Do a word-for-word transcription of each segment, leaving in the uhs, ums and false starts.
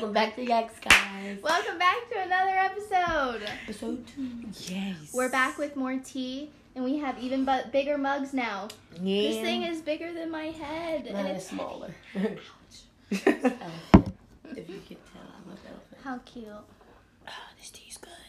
Welcome back to Yikes, guys. Welcome back to another episode. Episode two. Yes. We're back with more tea, and we have even but bigger mugs now. Yeah. This thing is bigger than my head, Mine and is it's smaller. Ouch. Elephant. If you could tell, I'm an elephant. How cute. Oh, this tea's good.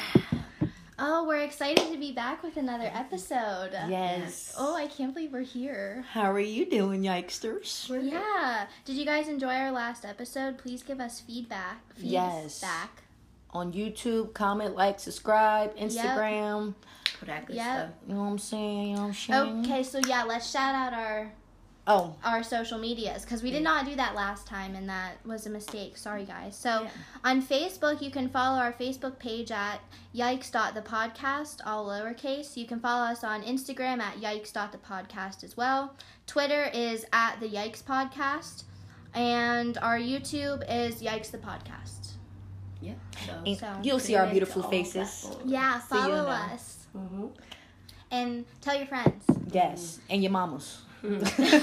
Oh, we're excited to be back with another episode. Yes. Oh, I can't believe we're here. How are you doing, Yikesters? Yeah. Did you guys enjoy our last episode? Please give us feedback. Yes. Feedback. On YouTube, comment, like, subscribe, Instagram. All that good Yep. stuff. You know what I'm saying? You know what I'm saying? Okay, so yeah, let's shout out our Oh, our social medias because we did not do that last time and that was a mistake. Sorry guys. So Yeah. on Facebook you can follow our Facebook page at yikes.thepodcast, all lowercase. You can follow us on Instagram at yikes.thepodcast as well. Twitter is at the Yikes Podcast, and our YouTube is Yikes the Podcast. Yeah. and So- you'll see our beautiful faces. Yeah, So you follow know. us Mm-hmm. and tell your friends Yes, and your mamas. and your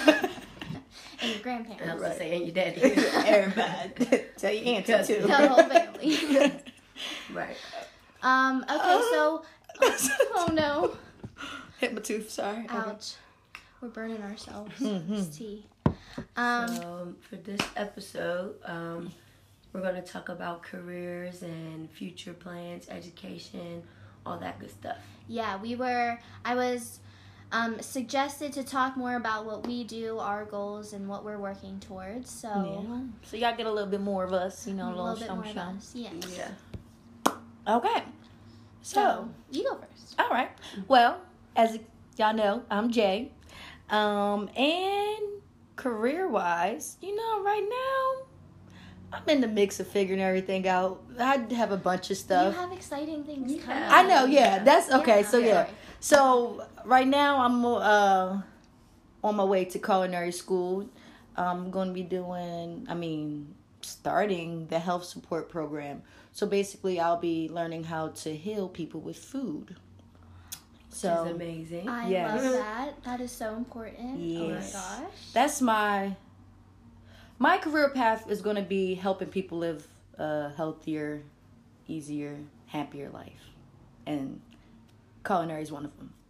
I grandparents. was gonna say, and your daddy. Everybody. Tell your auntie Because- too. Tell the whole family. Right. um. Okay, so oh no. Hit my tooth, sorry. Ouch. We're burning ourselves. Mhm. It's tea. Um, Um, for this episode, um, we're going to talk about careers and future plans, education, all that good stuff. yeah, we were, I was um, suggested to talk more about what we do, our goals, and what we're working towards. So, Yeah. So y'all get a little bit more of us, you know, a a little little bit shum more of shum. us. Yes. Yeah. Okay. So, So, you go first. all right. Well, as y'all know, I'm Jay. Um, and career-wise, you know, right now, I'm in the mix of figuring everything out. I have a bunch of stuff. You have exciting things Yeah. coming. I know, yeah. That's okay. Yeah, so okay. yeah. So right now I'm uh on my way to culinary school. I'm going to be doing, I mean, starting the health support program. So basically, I'll be learning how to heal people with food. Which So is amazing. I Yes. love that. That is so important. Yes. Oh my gosh. that's my my career path is going to be helping people live a healthier, easier, happier life, and culinary is one of them.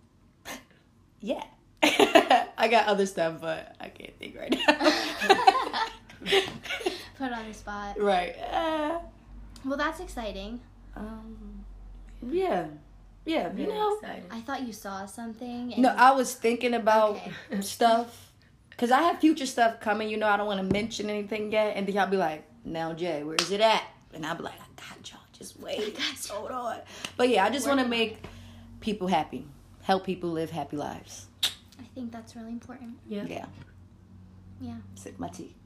Yeah. I got other stuff, but I can't think right now. Put on the spot. Right. Uh, Well, that's exciting. um, yeah. Yeah, you Very know. excited. I thought you saw something. And No, I was thinking about Okay. stuff. Because I have future stuff coming. You know, I don't want to mention anything yet. And then y'all be like, now, Jay, where is it at? And I'll be like, I got y'all. Just wait. Hold on. But yeah, I just want to make people happy. Help people live happy lives. I think that's really important. Yeah. Yeah. Yeah. Sip my tea.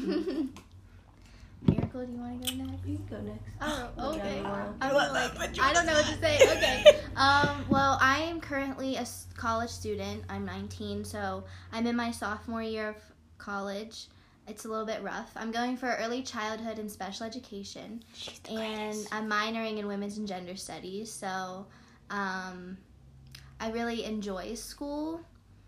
Miracle, do you want to go next? You can go next. Oh, What okay. do you want? I'm What- like, what you I don't know what to say. Okay. Um, well, I am currently a s- college student. I'm nineteen, so I'm in my sophomore year of college. It's a little bit rough. I'm going for early childhood and special education, She's the and greatest. I'm minoring in women's and gender studies. So, um, I really enjoy school.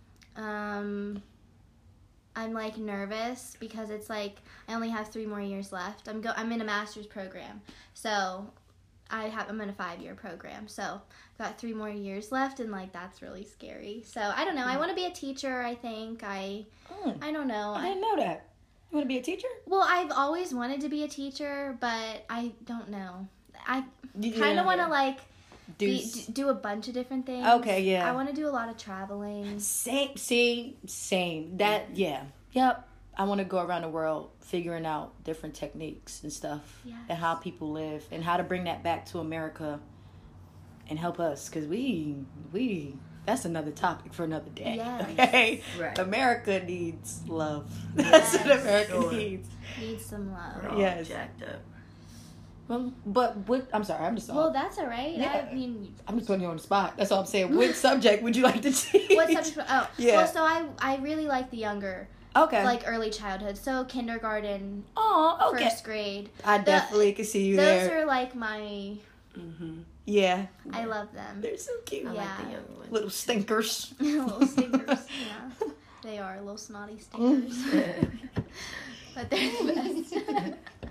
Um, I'm like nervous because it's like I only have three more years left. I'm go I'm in a master's program, so I have I'm in a five year program. So I've got three more years left, and like that's really scary. So I don't know. I want to be a teacher. I think I Mm, I don't know. I I, didn't know that. You want to be a teacher? well, I've always wanted to be a teacher, but I don't know. I You kind of want to like do. be, d- do a bunch of different things. Okay, yeah. I want to do a lot of traveling. Same, see, same. That, yeah. Yep. I want to go around the world figuring out different techniques and stuff Yes. and how people live and how to bring that back to America and help us because we, we, that's another topic for another day. Yes. Okay? Right. America needs love. That's what Yes. America Sure. needs. Need some love. We're all Yes. jacked up. Well, but what, I'm sorry, I'm just, Well, that's all right. Yeah. I mean, I'm just putting you on the spot. That's all I'm saying. What subject would you like to teach? what subject? Oh, Yeah. well, so I I really like the younger, Okay. like early childhood. So kindergarten, oh, okay. first grade. I The- definitely can see you Those there. are like my. Mm-hmm. Yeah. I love them. They're so cute. I Yeah. like the younger ones. Little stinkers. Little stinkers. Yeah, they are little snotty stinkers. Mm. But they're the best.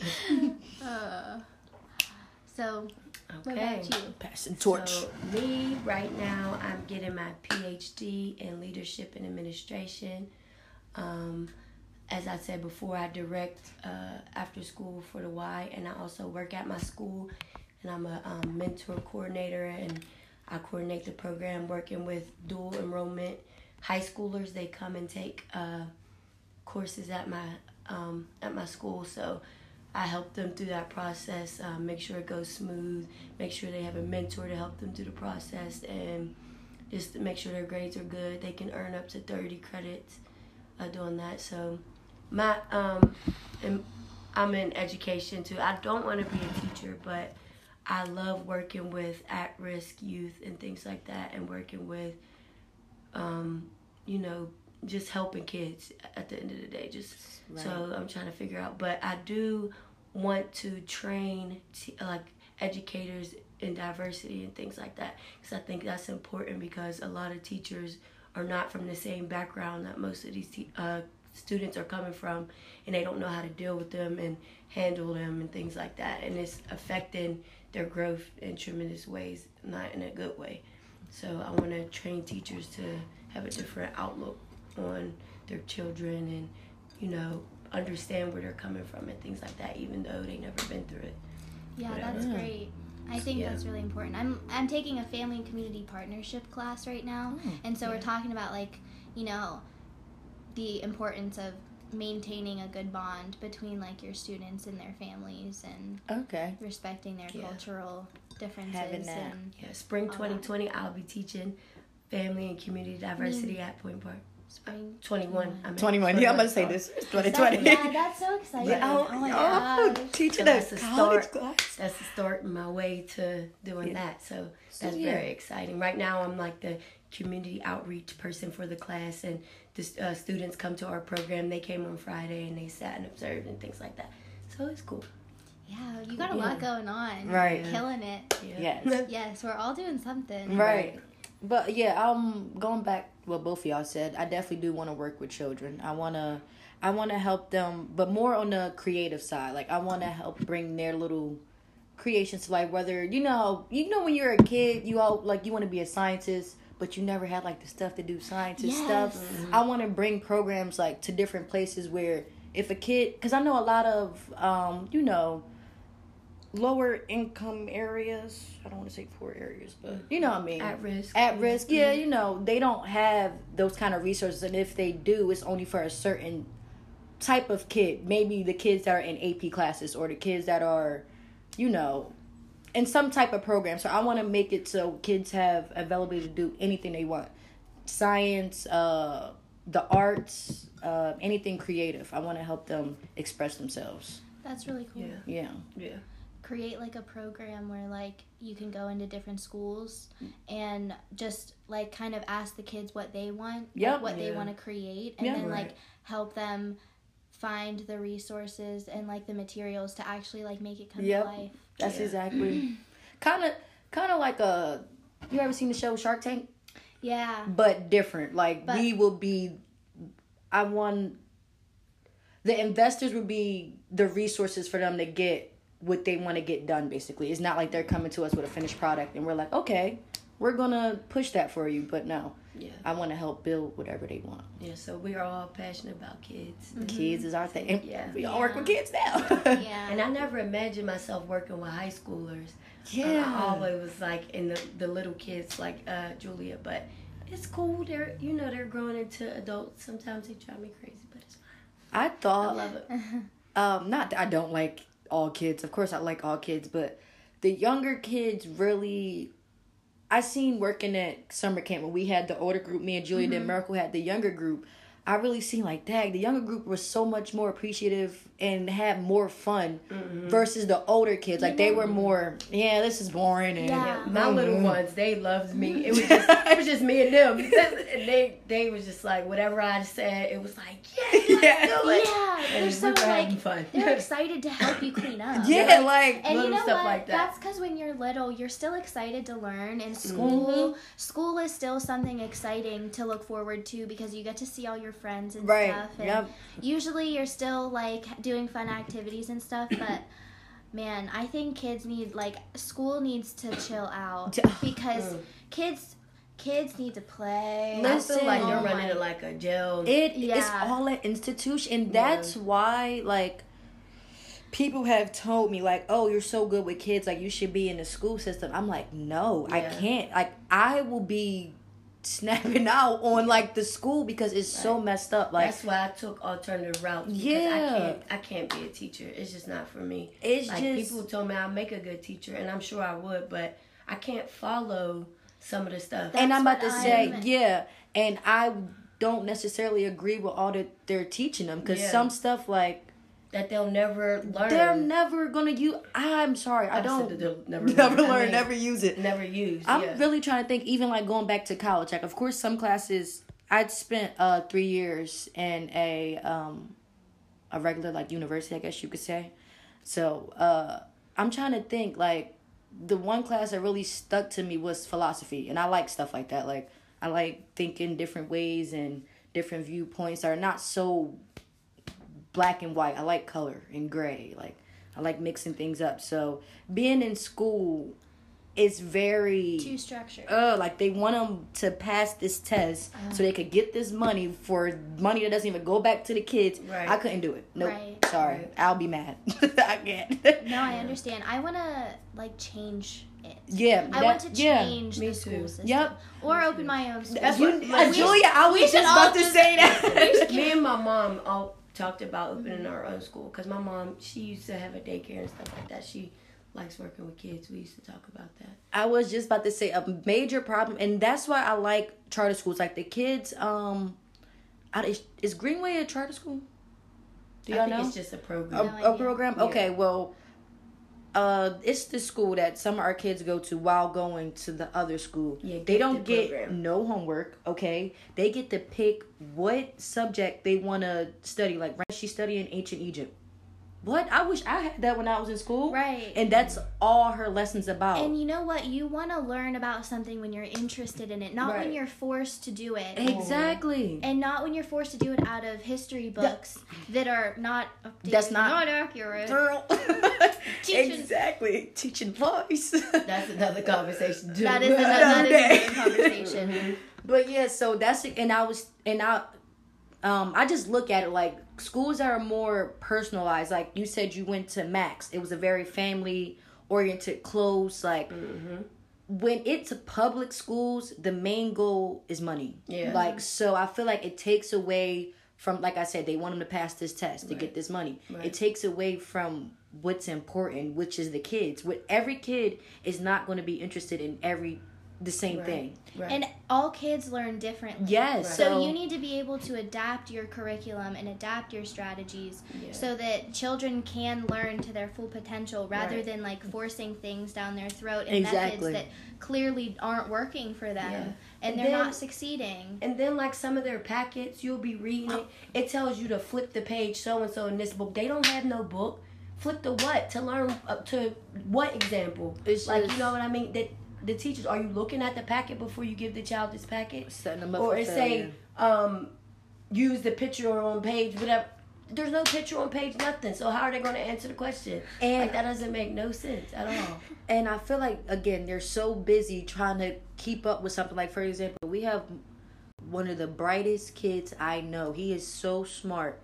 uh, so, what Okay. about you? Passing torch. So me right now, I'm getting my P H D in leadership and administration. Um, as I said before, I direct uh, after school for the Y, and I also work at my school, and I'm a um, mentor coordinator, and I coordinate the program working with dual enrollment high schoolers. They come and take uh, courses at my um, at my school, so I help them through that process, uh, make sure it goes smooth, make sure they have a mentor to help them through the process, and just to make sure their grades are good. They can earn up to thirty credits uh, doing that. So my um, and I'm in education too. I don't want to be a teacher, but I love working with at-risk youth and things like that, and working with, um, you know, just helping kids at the end of the day. Just Right. so I'm trying to figure out, but I do want to train t- like educators in diversity and things like that, because I think that's important, because a lot of teachers are not from the same background that most of these te- uh, students are coming from, and they don't know how to deal with them and handle them and things like that, and it's affecting their growth in tremendous ways, not in a good way. So I want to train teachers to have a different outlook on their children, and, you know, understand where they're coming from and things like that, even though they never been through it. Yeah, Whatever. that's great. I think Yeah. that's really important. I'm I'm taking a family and community partnership class right now, Oh, and so we're yeah. talking about, like, you know, the importance of maintaining a good bond between, like, your students and their families, and Okay. respecting their Yeah. cultural differences. Having that. And Yeah, spring All that. twenty twenty, I'll be teaching family and community diversity at Point Park. spring twenty-one. I mean, twenty-one. Yeah, I'm gonna say sorry. this. It's twenty twenty. Yeah, that's so exciting. Yeah. Oh, Oh my oh, gosh. teaching So a that's the college start. class. That's the start in my way to doing Yeah. that. So So, that's yeah. very exciting. Right now, I'm like the community outreach person for the class, and the uh, students come to our program. They came on Friday, and they sat and observed and things like that. So it's cool. Yeah, you got a Yeah. lot going on. Right. Killing it. Yeah. Yes. Yes, we're all doing something. Right. But yeah, um, going back what both of y'all said, I definitely do want to work with children. I wanna, I wanna help them, but more on the creative side. Like I wanna help bring their little creations to life. Whether you know, you know, when you're a kid, you all like you want to be a scientist, but you never had like the stuff to do scientist Yes. stuff. I want to bring programs like to different places where if a kid, because I know a lot of, um, you know. lower income areas. I don't want to say poor areas, but you know what I mean. At risk. At risk, yeah, you know, they don't have those kind of resources, and if they do, it's only for a certain type of kid. Maybe the kids that are in A P classes, or the kids that are, you know, in some type of program. So I want to make it so kids have availability to do anything they want. Science, uh, the arts, uh, anything creative. I want to help them express themselves. That's really cool. Yeah. Yeah. Yeah. Create like a program where like you can go into different schools and just like kind of ask the kids what they want, Yep. like, what they Yeah. want to create, and Yeah. then Right. like help them find the resources and like the materials to actually like make it come Yep. to life. That's Yeah. exactly kind of kind of like a. You ever seen the show Shark Tank? Yeah. But different. Like But- we will be. I want. The investors would be the resources for them to get what they want to get done. Basically, it's not like they're coming to us with a finished product and we're like, okay, we're gonna push that for you. But no, Yeah. I want to help build whatever they want. Yeah. So we are all passionate about kids. Kids is our thing. Yeah. We all Yeah. work with kids now. Yeah. And I never imagined myself working with high schoolers. Um, Yeah. I always was like in the, the little kids like uh, Julia, but it's cool. They're you know they're growing into adults. Sometimes they drive me crazy, but it's fine. I I thought. love it. Um, not that I don't like all kids. Of course, I like all kids, but the younger kids really. I seen working at summer camp when we had the older group. Me and Julia did Miracle had the younger group. I really seen like, dang, the younger group was so much more appreciative and had more fun versus the older kids. Like they were more, yeah, this is boring. And Yeah. My little ones, they loved me. It was just, it was just me and them. And they they was just like, whatever I said, it was like, yeah, let's Yeah. do it. Yeah, they're And so we were having like fun. they're excited to help you clean up. Yeah, like And you little know stuff what? like that. That's because when you're little, you're still excited to learn, and school, Mm-hmm. school is still something exciting to look forward to because you get to see all your friends and Right, stuff. And yep. usually, you're still like doing fun activities and stuff, but. Man, I think kids need like school needs to chill out because Mm. kids kids need to play. I feel like Oh they're my- running like a jail. It is Yeah. all an institution, and Yeah. that's why like people have told me like, oh, you're so good with kids, like you should be in the school system. I'm like, no, I Yeah. can't. Like I will be snapping out on like the school because it's so Right. messed up. Like That's why I took alternative routes. Because Yeah. I can't I can't be a teacher. It's just not for me. it's Like just people told me I'd make a good teacher, and I'm sure I would, but I can't follow some of the stuff. and I'm about to what say, I'm- yeah, and I don't necessarily agree with all that they're teaching them because Yeah. some stuff like that they'll never learn. they're never gonna use. I'm sorry, I I said don't that they'll never never learn. I learn, mean, never use it. never use. I'm yeah. really trying to think, even like going back to college. Like, of course, some classes I'd spent uh three years in a um a regular like university, I guess you could say. So uh I'm trying to think like the one class that really stuck to me was philosophy, and I like stuff like that. Like I like thinking different ways and different viewpoints that are not so black and white. I like color and gray. Like I like mixing things up. So being in school is very Too structured. uh like they want them to pass this test so they could get this money for money that doesn't even go back to the kids. Right. I couldn't do it. Nope. Right. Sorry. Right. I'll be mad. I can't. No, I understand. I want to like change it. Yeah. I that- want to yeah. change Me the school too. system. Yep. Or open my own school. That's You, what- uh, we- Julia, I we was should just all about to just- say that. Me and my mom all talked about opening our own school because my mom, she used to have a daycare and stuff like that. She likes working with kids. We used to talk about that. I was just about to say a major problem, and that's why I like charter schools. Like the kids, um, I, is, is Greenway a charter school? Do y'all I think know? it's just a program. a, No a idea. program? Yeah. Okay, well, uh, it's the school that some of our kids go to while going to the other school. Yeah, they don't gifted get program. no homework. Okay, they get to pick what subject they want to study. Like, right, she's studying ancient Egypt. What? I wish I had that when I was in school. Right. And that's all her lessons about. And you know what? You want to learn about something when you're interested in it, not when Right. you're forced to do it. Exactly. And not when you're forced to do it out of history books that are not updated, That's not- not accurate. Girl. Teaching- Exactly. Teaching voice. That's another conversation. Too. That is another, that is day. another conversation. But yeah, so that's it. And I was, and I, um, I just look at it like schools that are more personalized. Like you said, you went to Max. It was a very family oriented, close. Like Mhm. when it's public schools, the main goal is money. Yeah. Like so, I feel like it takes away from, like I said, they want them to pass this test to Right. get this money. Right. It takes away from what's important, which is the kids. With every kid is not going to be interested in every the same Right. thing. Right. And all kids learn differently. Yes. Right. So, So, you need to be able to adapt your curriculum and adapt your strategies Yeah. so that children can learn to their full potential rather Right. than like forcing things down their throat in Exactly. methods that clearly aren't working for them Yeah. and, And they're then- not succeeding. And then, like some of their packets, you'll be reading it. It tells you to flip the page so and so in this book. They don't have no book. Flip the what to learn up to what example? It's like just- you know what I mean. That the teachers, are you looking at the packet before you give the child this packet, setting them up or for it failure. say um, use the picture on page whatever. There's no picture on page nothing. So how are they going to answer the question? And- like that doesn't make no sense at all. And I feel like, again, they're so busy trying to keep up with something. Like, for example, we have one of the brightest kids I know. He is so smart.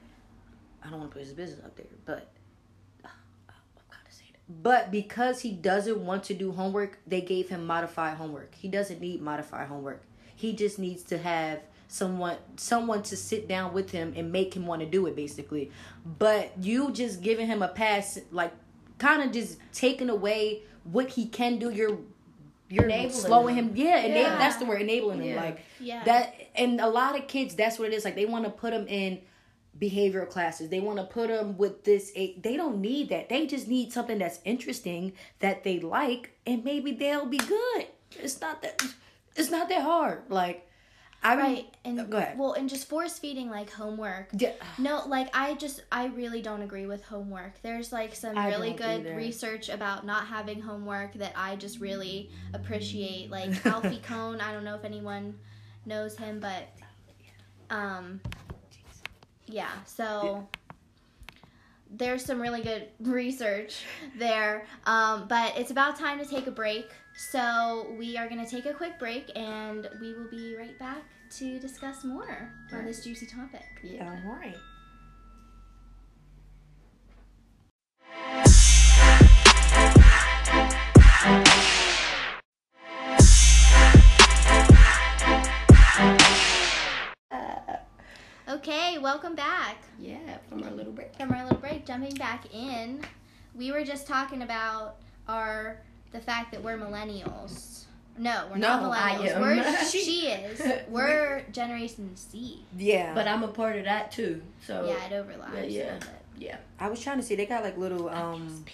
I don't want to put his business up there, but uh, I've got to say that. But because he doesn't want to do homework, they gave him modified homework. He doesn't need modified homework. He just needs to have someone someone to sit down with him and make him want to do it, basically. But you just giving him a pass, like, kind of just taking away what he can do. You're you're Enabling slowing him. him. Yeah, ena- Yeah. that's the word, enabling him. Yeah. Like Yeah. that. And a lot of kids, that's what it is. Like, they want to put them in behavioral classes. They want to put them with this. They don't need that. They just need something that's interesting that they like, and maybe they'll be good. It's not that. it's not that hard. Like, I Right, and go ahead. well, and just force feeding like homework. Yeah. No, like I just I really don't agree with homework. There's like some I really don't good either. research about not having homework that I just really appreciate. Like Alfie Kohn, I don't know if anyone knows him, but um, yeah. So there's some really good research there. Um, but it's about time to take a break. So we are going to take a quick break, and we will be right back to discuss more on this juicy topic. Yeah. All right. Okay, welcome back Yeah, from our little break. from our little break. Jumping back in, we were just talking about our the fact that we're millennials. No, we're not No, I millennials. am. We're she is. We're Generation Z. Yeah. But I'm a part of that too. So Yeah, it overlaps Yeah, a yeah. little bit. yeah. I was trying to see. They got like little um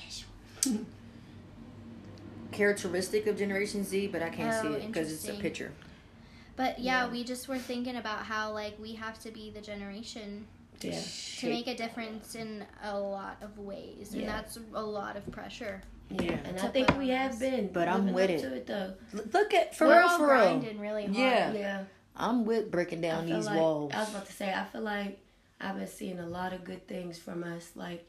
characteristic of Generation Z, but I can't Oh, see it because it's a interesting. picture. But yeah, Yeah. we just were thinking about how like we have to be the generation Yeah. to make a difference in a lot of ways, and Yeah. that's a lot of pressure. Yeah. And I To think put we on have us. been. But I'm living with up it. to it though. L- Look at for we're real, all for real. grinding really hard. Yeah. Yeah. I'm with breaking I down feel these like, walls. I was about to say, I feel like I've been seeing a lot of good things from us, like,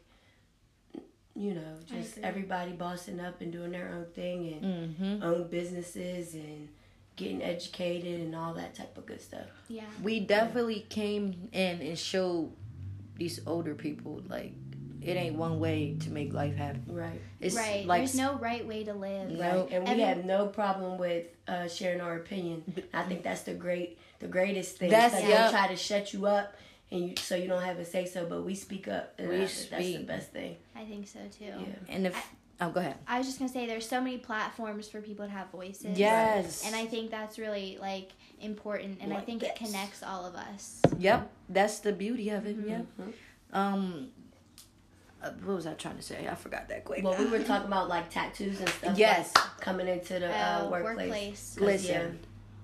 you know, I just agree. everybody bossing up and doing their own thing and Mm-hmm. own businesses and getting educated and all that type of good stuff. Yeah. We definitely came in and showed these older people like it ain't one way to make life happen. Right. It's Right. like There's no right way to live. No. Right. And we Every- have no problem with uh, sharing our opinion. I think that's the great, the greatest thing. That's- That's, yeah. they try to shut you up and you so you don't have a say so, but we speak up. And We I think that's the speak. best thing. I think so too. Yeah. and if oh go ahead. I was just gonna say there's so many platforms for people to have voices. Yes. And I think that's really like important, and I Like think it this. connects all of us. Yep, that's the beauty of it. Mhm. Yep. Um, uh, what was I trying to say? I forgot that quick. Well, we were talking about like tattoos and stuff. Yes. like, coming into the uh, Uh, workplace. workplace. 'Cause, Listen,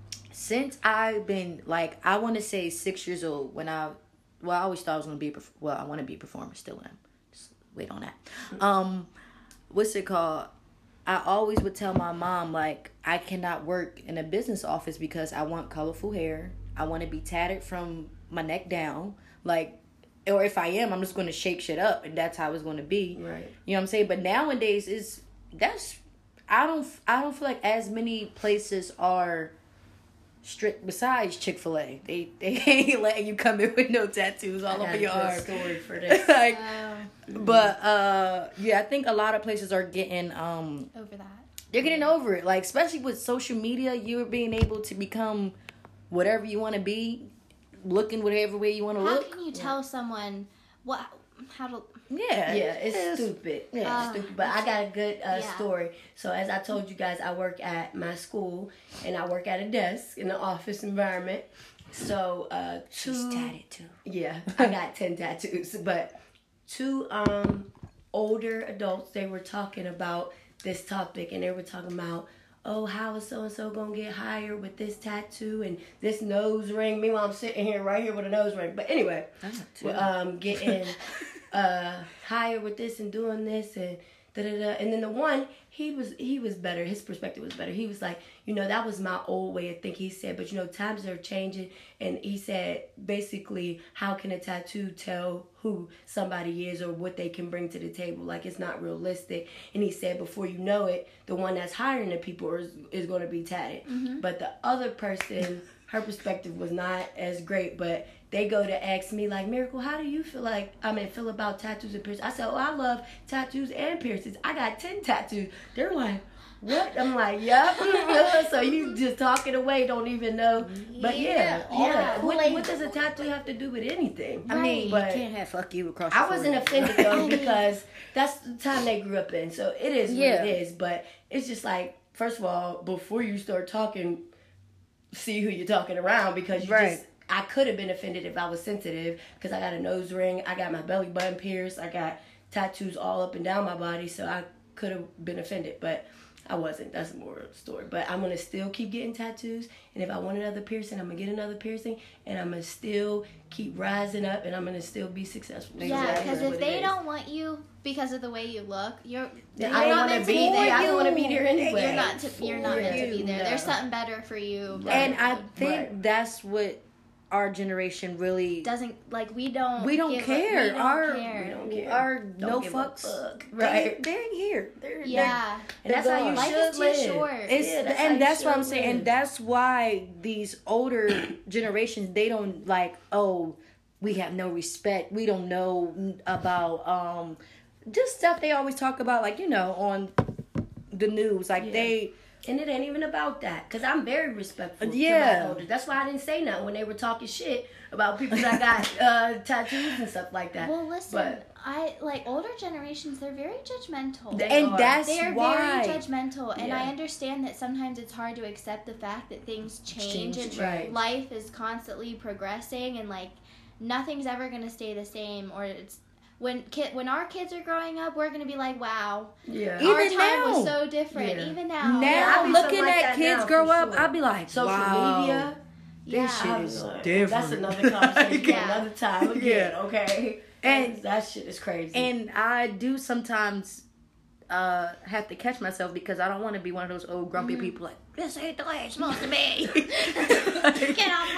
since I've been like I want to say six years old when I well I always thought I was gonna be a perf- well I want to be a performer, still am. Just wait on that. Um, what's it called? I always would tell my mom like I cannot work in a business office because I want colorful hair. I want to be tatted from my neck down, like, or if I am, I'm just going to shake shit up, and that's how it's going to be. Right. You know what I'm saying? But nowadays, is that's I don't I don't feel like as many places are strict besides Chick-fil-A. They they ain't letting you come in with no tattoos all I got over a your good arm. story for this. like, Oh, but uh, yeah, I think a lot of places are getting um over that. they're getting over it. Like especially with social media, you're being able to become whatever you want to be, looking whatever way you want to How look. can you tell someone what how to? Yeah, Yeah, it's stupid. Yeah. Yeah, Uh, stupid. But I got a good uh, yeah. story. So as I told you guys, I work at my school and I work at a desk in the office environment. So uh, two, She's tatted too. yeah, I got ten tattoos. But two um older adults, they were talking about this topic and they were talking about, oh, how is so and so gonna get hired with this tattoo and this nose ring? Meanwhile, I'm sitting here right here with a nose ring. But anyway, well, um, getting uh hired with this and doing this and da da da. And then the one, he was he was better. His perspective was better. He was like, you know, that was my old way of thinking. He said, but you know, times are changing. And he said, basically, how can a tattoo tell who somebody is or what they can bring to the table? Like, it's not realistic. And he said, before you know it, the one that's hiring the people is, is going to be tatted. But the other person, her perspective was not as great, but they go to ask me like, Miracle, how do you feel like, I mean, feel about tattoos and piercings? I said, oh, I love tattoos and piercings. I got ten tattoos. They're like, what? I'm like, yep. So you just talking away, don't even know. But yeah, Yeah, yeah. yeah. What, Like- what does a tattoo have to do with anything? I mean, But you can't have fuck you across. Your I wasn't forehead. offended though because that's the time they grew up in. So it is Yeah. what it is. But it's just like, first of all, before you start talking, see who you're talking around because you Right. just. I could have been offended if I was sensitive because I got a nose ring, I got my belly button pierced, I got tattoos all up and down my body, so I could have been offended. But I wasn't. That's more of the story. But I'm gonna still keep getting tattoos, and if I want another piercing, I'm gonna get another piercing, and I'm gonna still keep rising up, and I'm gonna still be successful. Yeah, That's because what if it they is. don't want you because of the way you look, you're Then you're I don't not want to meant be to there. I there. don't want to be there anyway. You're not to, you're not meant to be there. No. There's something better for you. down And the I road. think Right. that's what our generation really doesn't like we don't we don't give a- care. we don't our care. We don't care. our Don't no give a fucks. fuck. They, Right. they ain't here. They're, Yeah, And that's how you life should is too live. short. It's Yeah, that's how and you that's what I'm should saying, live. and that's why these older generations they don't like. Oh, we have no respect. We don't know about um, just stuff they always talk about, like you know, on the news. Like Yeah. they, And it ain't even about that. Because I'm very respectful to Yeah. my elders. That's why I didn't say nothing when they were talking shit about people that got uh, tattoos and stuff like that. Well, listen, But- I like older generations. They're very judgmental. They and are. that's They are why. very judgmental, and I Yeah. understand that sometimes it's hard to accept the fact that things change, Change, and right. life is constantly progressing, and like nothing's ever gonna stay the same. Or it's when kid when our kids are growing up, we're gonna be like, wow, Yeah. Even our time now. was so different. Yeah. Even now, Now Yeah, I be looking something like at that kids now, grow for up, sure. I'd be like, Social wow, media. this Yeah. shit I is was like, different. That's another conversation for Yeah. another time again, Yeah. okay? And- that shit is crazy. And I do sometimes uh, have to catch myself because I don't want to be one of those old grumpy Mm-hmm. people like, this ain't the way it's supposed to be. get off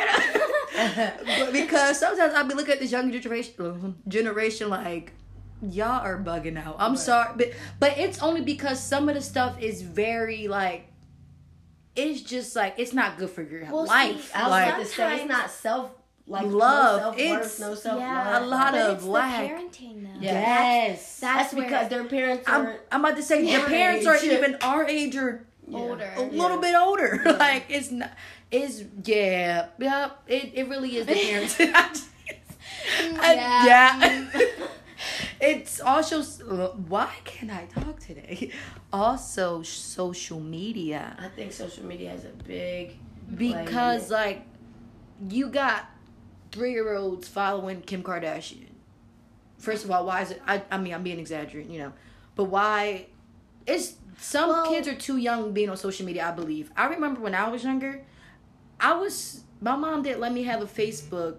my lawn. But because sometimes I'll be looking at this younger generation, generation like, y'all are bugging out. I'm Right. sorry. But, but it's only because some of the stuff is very like, it's just like, it's not good for your Well, see, life. I was like, about to say, it's not self, like, Love. no self-worth, It's- no self-love. Yeah, a lot but of it's lack. the parenting though. Yeah. yes. That's, That's where because their parents I'm, are... I'm about to say, Yeah. your parents are Age. even our age or Yeah. older. a little bit older. Like it's not. It's yeah, yeah. It it really is the parents. I- Yeah. yeah. It's also why can't I talk today? Also social media I think social media has a big... because play like you got three year olds following Kim Kardashian. First of all, why is it? I I mean I'm being exaggerating, you know, but why? It's some Well- kids are too young being on social media. I believe. I remember when I was younger, I was my mom didn't let me have a Facebook.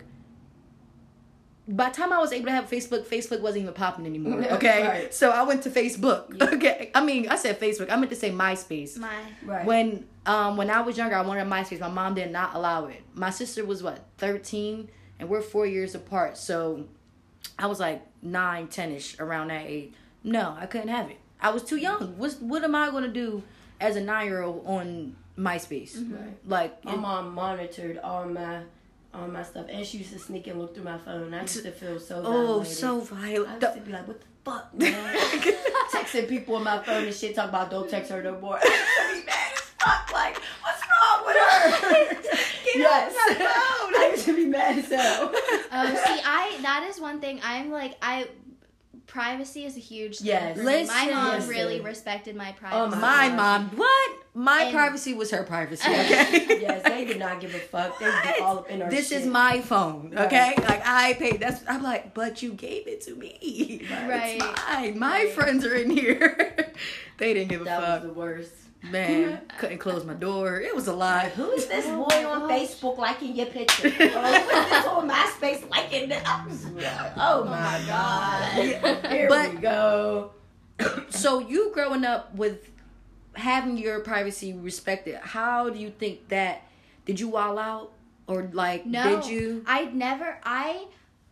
By the time I was able to have Facebook, Facebook wasn't even popping anymore. Okay, Right. so I went to Facebook. Yeah. Okay, I mean I said Facebook. I meant to say MySpace. My Right. When um when I was younger, I wanted MySpace. My mom did not allow it. My sister was what thirteen, and we're four years apart. So I was like nine, ten ish around that age. No, I couldn't have it. I was too young. What's what am I gonna do as a nine year old on MySpace? Right. Like My mom monitored all my all my stuff, and she used to sneak and look through my phone. I used to feel so oh, violated. so I violent. used to be like, what the fuck, man? Texting people on my phone and shit, talk about don't text her no more. I used to be mad as fuck. Like, what's wrong with her? Get Yes. off my phone. I used to be mad as hell. Oh, see, I that is one thing. I'm like I. Privacy is a huge thing. Yes. for me. My Listen. mom Listen. really respected my Oh, privacy. My God. mom, what? My And- privacy was her privacy. Okay. Yes, they did not give a fuck. They be all up in her This shit. is my phone, okay? Right. Like I paid. That's I'm like, but you gave it to me. Right. It's mine. My Right. friends are in here. They didn't give a That fuck. was the worst. Man, couldn't close my door. It was a lie. Who is this Oh boy my on gosh. Facebook liking your picture? Or who is this on MySpace liking the I was like, oh my god. Here But- we go. So you growing up with having your privacy respected, how do you think that? Did you wall out or like No, did you? I'd never. I.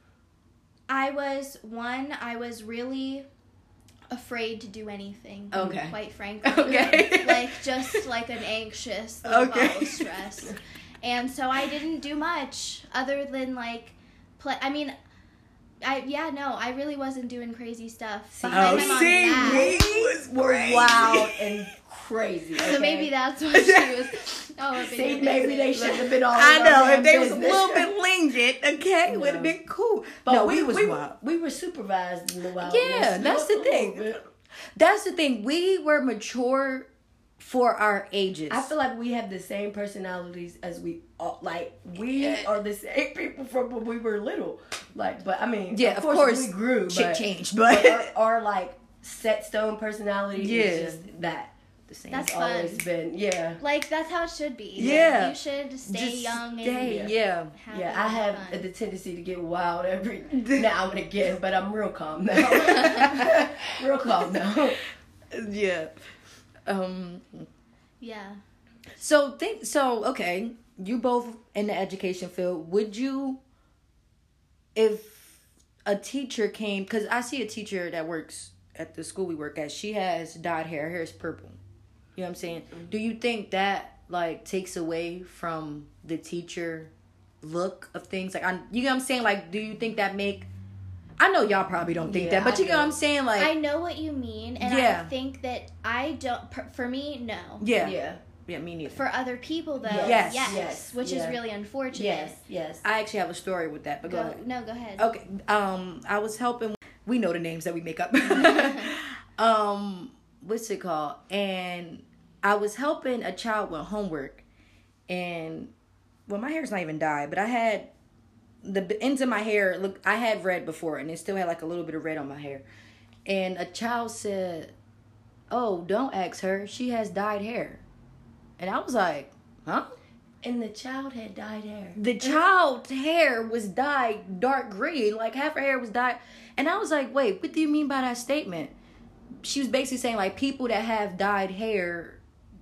I was one. I was really afraid to do anything. Okay. Quite frankly. Okay. Like just like an anxious, little Okay. ball of stress, and so I didn't do much other than like play. I mean. I yeah no I really wasn't doing crazy stuff. Behind Oh, my mom's see, back. we was We're crazy. wild and crazy. So okay? maybe that's why she was. Oh, up in See, your maybe they business. shouldn't have been all. I in our know damn if they was a business. little bit lenient, okay, No. would have been cool. But no, we, we was we, wild. we were supervised in the wild. Yeah, that's the thing. That's the thing. We were mature for our ages. I feel like we have the same personalities as we are. Like, we are the same people from when we were little. Like, but I mean, yeah, of of course, course, we grew. shit but, changed, but but our, our like set stone personality Yeah. is just that. the same. That's It's always fun. been, yeah. Like, that's how it should be. Yeah. You should stay Just young stay, and yeah. happy Yeah, I and have fun. the tendency to get wild every now and again, but I'm real calm now. Real calm now. Yeah. Um. Yeah. So think. So okay, you both in the education field. Would you, if a teacher came, because I see a teacher that works at the school we work at. She has dyed hair. Her hair is purple. You know what I'm saying? Mm-hmm. Do you think that like takes away from the teacher look of things? Like, I, you know what I'm saying? Like, do you think that make? I know y'all probably don't think Yeah, that, but you I know what I'm do. saying? Like, I know what you mean, and Yeah. I think that I don't. per- For me, no. yeah, Yeah. yeah, me neither. For other people, though, Yes. yes, Yes. which Yeah. is really unfortunate. Yes, yes. I actually have a story with that, but go, Go, ahead. no, go ahead. Okay. Um, I was helping. We know the names that we make up. um, what's it called? And I was helping a child with homework, and well, my hair's not even dyed, but I had the b- ends of my hair. Look, I had red before, and it still had like a little bit of red on my hair. And a child said, "Oh, don't ask her. She has dyed hair." And I was like, "Huh?" And the child had dyed hair. The child's hair was dyed dark green, like half her hair was dyed. And I was like, wait, what do you mean by that statement? She was basically saying, like, people that have dyed hair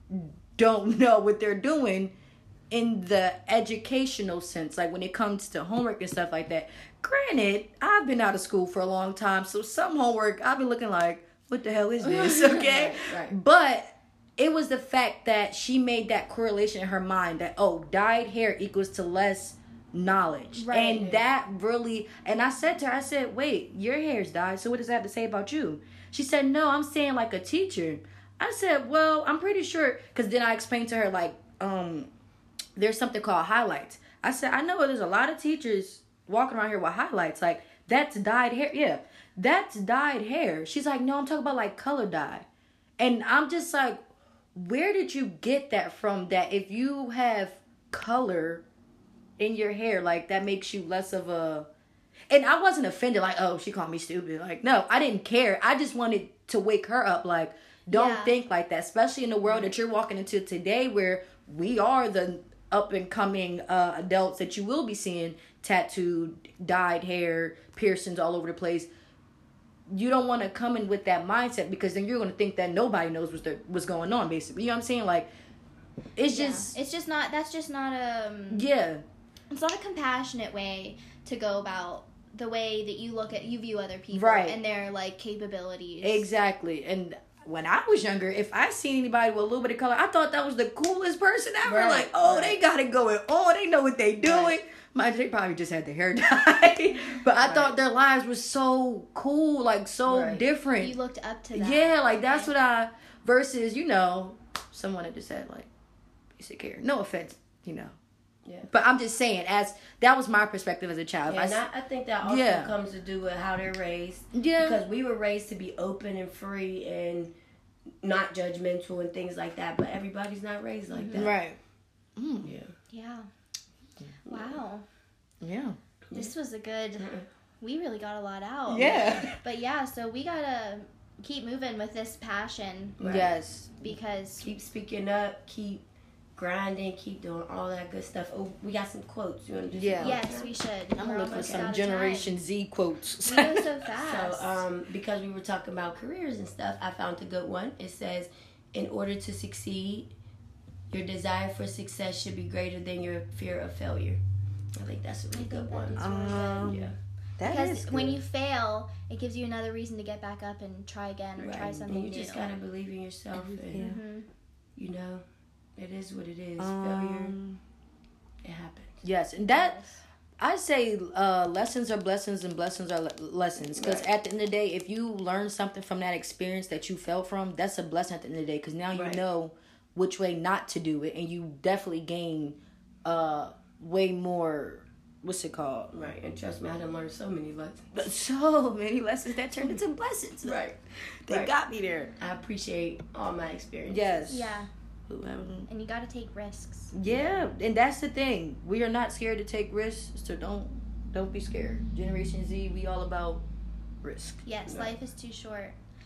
don't know what they're doing in the educational sense, like when it comes to homework and stuff like that. Granted, I've been out of school for a long time, so some homework, I've been looking like, what the hell is this, okay? Right, right. But it was the fact that she made that correlation in her mind that, oh, dyed hair equals to less knowledge. Right. And that really, and I said to her, I said, wait, your hair's dyed, so what does that have to say about you? She said, no, I'm saying like a teacher. I said, well, I'm pretty sure, because then I explained to her, like, um, there's something called highlights. I said, I know there's a lot of teachers walking around here with highlights. Like, that's dyed hair. Yeah, that's dyed hair. She's like, no, I'm talking about like color dye. And I'm just like, where did you get that from? That if you have color in your hair, like that makes you less of a. And I wasn't offended, like, oh, she called me stupid. Like, no, I didn't care. I just wanted to wake her up, like, don't Yeah. think like that, especially in the world that you're walking into today, where we are the up and coming uh, adults that you will be seeing tattooed, dyed hair, piercings all over the place. You don't want to come in with that mindset, because then you're going to think that nobody knows what's, the, what's going on, basically. You know what I'm saying? Like, it's Yeah. just, It's just not. That's just not a. yeah. It's not a compassionate way to go about the way that you look at you view other people Right. and their like capabilities. Exactly. And when I was younger, if I seen anybody with a little bit of color, I thought that was the coolest person ever. Right, Like, oh, right. they got it going on. They know what they doing. Right. Mind you, they probably just had their hair dyed. But I Right. thought their lives were so cool, like so Right. different. You looked up to that. Yeah, like that's Okay. what I, versus, you know, someone that just had like basic hair. No offense, you know. Yeah. But I'm just saying, as that was my perspective as a child. Yeah, I and s- I, I think that also Yeah. comes to do with how they're raised. yeah. Because we were raised to be open and free and not judgmental and things like that. But everybody's not raised like that. Right. Mm, Yeah. Yeah. Wow. yeah. This was a good. We really got a lot out. Yeah. But yeah, so we gotta keep moving with this passion Right. Yes. because Keep speaking up. Keep grinding. Keep doing all that good stuff. Oh, we got some quotes. You want to do Yeah. some quotes yes, now? we should. I'm We're gonna look for almost some out of Generation Z quotes. time. We go so fast. So, um, because we were talking about careers and stuff, I found a good one. It says, in order to succeed, your desire for success should be greater than your fear of failure. I think that's a really I good think one. that is really good. Um, Yeah. That Because is when good. you fail, it gives you another reason to get back up and try again or Right. try something and you new. just gotta believe in yourself, and Yeah. hmm you know, it is what it is. Failure, Um, it happens. yes, and that I say uh, lessons are blessings and blessings are le- lessons. Because Right. at the end of the day, if you learn something from that experience that you fell from, that's a blessing at the end of the day. Because now you Right. know which way not to do it, and you definitely gain uh, way more. What's it called? Right, and trust me, I done learned so many lessons. So many lessons that turned into blessings. Right. They Right. got me there. I appreciate all my experiences. Yes. Yeah, Um, and you gotta take risks. Yeah, and that's the thing. We are not scared to take risks, so don't don't be scared. Generation Z, we all about risk. Yes, Right. life is too short.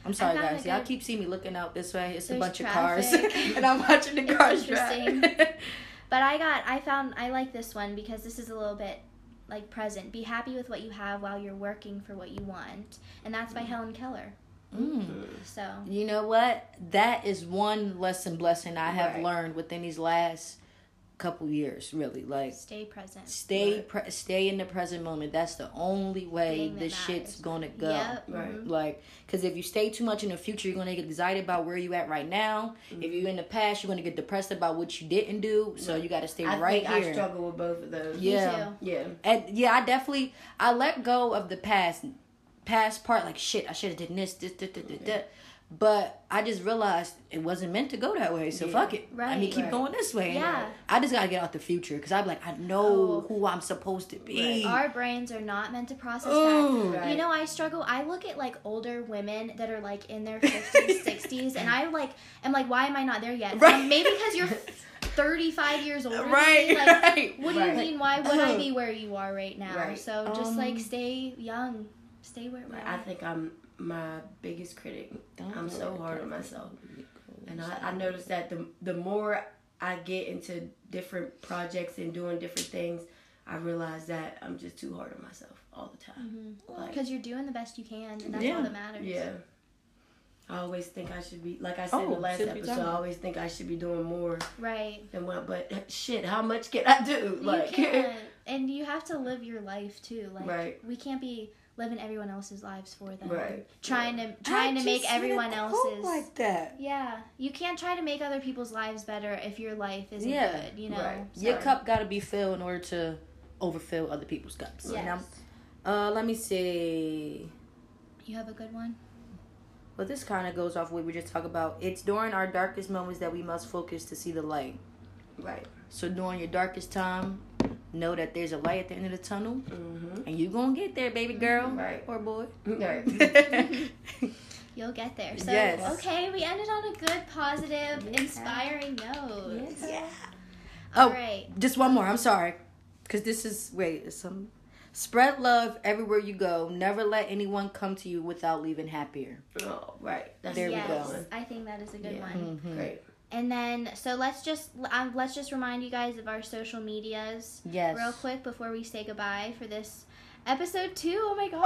I'm sorry, found guys. a Y'all good- keep seeing me looking out this way. It's a There's bunch traffic. of cars, and I'm watching the It's cars interesting. drive. But I got, I found, I like this one because this is a little bit like present. Be happy with what you have while you're working for what you want. And that's by Helen Keller. Mm. So, You know what? That is one lesson blessing I have Right. learned within these last couple years. Really, like stay present. stay Right. pre- stay in the present moment. That's the only way Thing that this shit's matters. gonna go. Yep. Right. mhm. Like, because if you stay too much in the future, you're gonna get excited about where you at right now. Mm-hmm. If you're in the past, you're gonna get depressed about what you didn't do. So Right. you got to stay I right think here. I struggle with both of those. Me Yeah. too. Yeah. And yeah, I definitely I let go of the past past part. Like shit, I should have did this, this, this, this, this, this. But I just realized it wasn't meant to go that way. So Yeah. fuck it. I Right. mean, keep Right. going this way. Yeah. I just gotta get out the future because I'm like, I know Oh. who I'm supposed to be. Our brains are not meant to process Ooh. that. Right. You know, I struggle. I look at like older women that are like in their fifties, sixties, and I like, am like, why am I not there yet? Right. Um, maybe because you're thirty-five years older Right, than me. Like, right. what do Right. you mean? Why would I Ugh. be where you are right now? Right. So just Um, like stay young, stay where we Like, are. I think I'm my biggest critic. Don't I'm go so there, hard on Kathy. myself. And I, I noticed that the the more I get into different projects and doing different things, I realize that I'm just too hard on myself all the time. Like, Because you're doing the best you can, and that's Yeah. all that matters. yeah. I always think I should be, like I said in Oh, the last should be episode, done. I always think I should be doing more Right. than what, but shit, how much can I do? Like, you can't, and you have to live your life too. Like Right. we can't be living everyone else's lives for them. Right. Trying to trying I to make just said a everyone quote else's. like that. Yeah, you can't try to make other people's lives better if your life isn't Yeah. good. You know. Right. So- Your cup got to be filled in order to overfill other people's cups. And Yes. I'm- Uh, let me see. You have a good one. Well, this kind of goes off what we just talked about. It's during our darkest moments that we must focus to see the light. right. So during your darkest time, know that there's a light at the end of the tunnel, Mm-hmm. and you gonna get there, baby girl Right. or boy. Right. You'll get there. So Yes. okay, we ended on a good, positive, inspiring note. Yes. Yeah. All Oh, right. just one more. I'm sorry, because this is wait. It's some spread love everywhere you go. Never let anyone come to you without leaving happier. Oh, right. That's There we yes, go. Mm-hmm. I think that is a good Yeah. one. Great. And then, so let's just um, let's just remind you guys of our social medias Yes. real quick before we say goodbye for this episode two. Oh my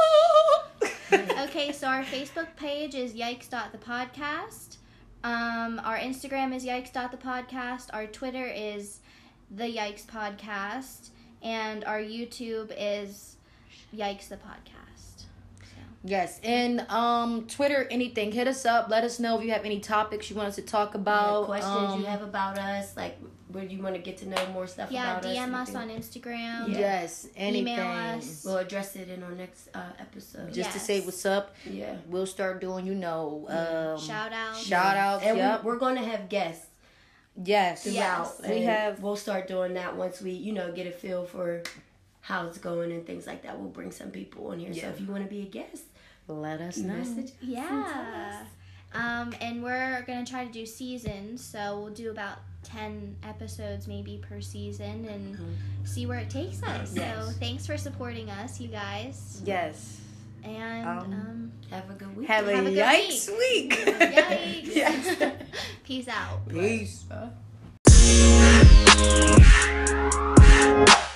gosh! Okay, so our Facebook page is yikes.thepodcast. Um, our Instagram is yikes.thepodcast. Our Twitter is the Yikes Podcast, and our YouTube is Yikes the Podcast. Yes, and um, Twitter, anything, hit us up. Let us know if you have any topics you want us to talk about. Yeah, questions um, you have about us, like where you want to get to know more stuff Yeah, about D M us. us on Instagram. Yeah. Yes, anything. Email us. We'll address it in our next uh, episode. Just to Yes. say what's up. Yeah. We'll start doing, you know, um, Shout out. shout outs. And Yep. we, we're going to have guests Yes. throughout. Yes. We and have- We'll start doing that once we, you know, get a feel for how it's going and things like that. We'll bring some people on here. So Yeah. if you want to be a guest, Let us know. message. Yeah. Um, and we're going to try to do seasons, so we'll do about ten episodes maybe per season and see where it takes us. Yes. So thanks for supporting us, you guys. Yes. And Um, um, Have a good week. Have a, Have a good yikes week. yikes. Yes. Peace out. Peace. Bye.